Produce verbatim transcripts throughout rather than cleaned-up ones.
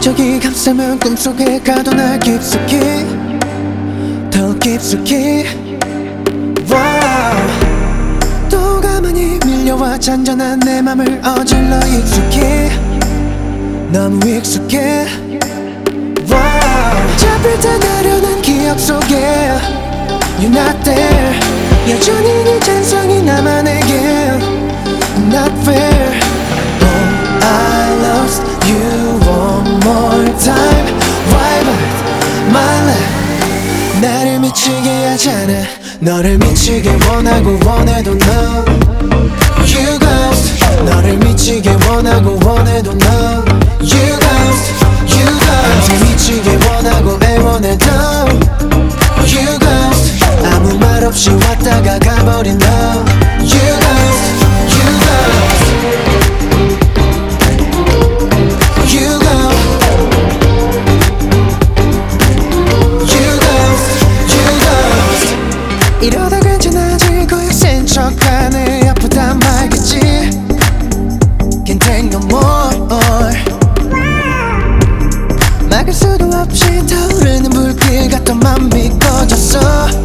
저기 감싸면 꿈속에 가도 날 깊숙이 더 깊숙이 wow. 또 가만히 밀려와 잔잔한 내 맘을 어질러 익숙히 너무 익숙해 wow. 잡힐 듯 아련한 기억 속에 You're not there 여전히 네 잔상이 나만 내게 Not fair Oh I lost you one more time Why but my life 나를 미치게 하잖아 너를 미치게 원하고 원해도 no You ghost 너를 미치게 원하고 원해도 no You ghost You ghost 나를 미치게 원하고 애원해도 You ghost 아무 말 없이 왔다가 가버린 너 You ghost You ghost You ghost You ghost You ghost 이러다 괜찮아지고 역센 척하네 아프단 말겠지 Can't take no more 막을 수도 없이 타오르는 불길 같던 맘이 꺼졌어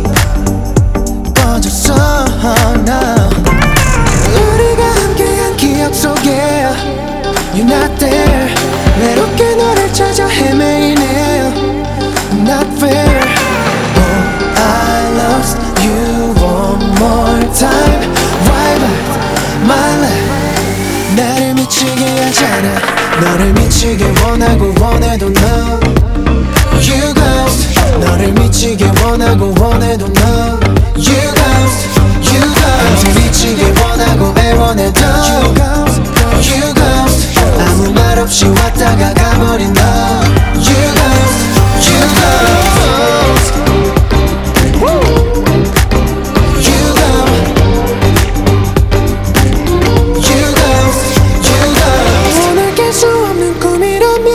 꺼졌어 no. 우리가 함께한 기억 속에 You're not there 외롭게 너를 찾아 헤매이네 Not fair Oh I lost you one more time Why but my life 나를 미치게 하잖아 너를 미치게 원하고 원해도 no You ghost 너를 미치게 원하고 원해도 no You ghost You ghost 나를 미치게 원하고 애원해도 You ghost You ghost 아무 말 없이 왔다가 가버린 너 You ghost You ghost You ghost You ghost You ghost 오늘 깰 수 없는 꿈이라면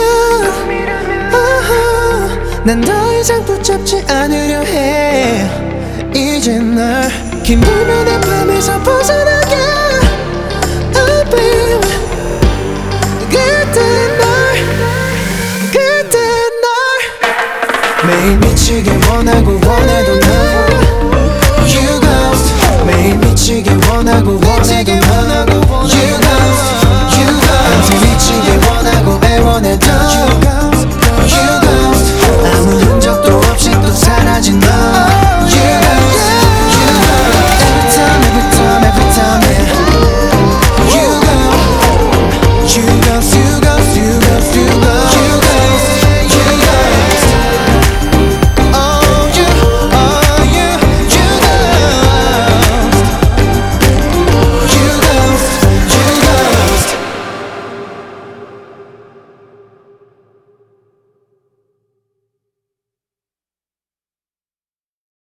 난 더 이상 붙잡지 않으려 해 이제 널 기분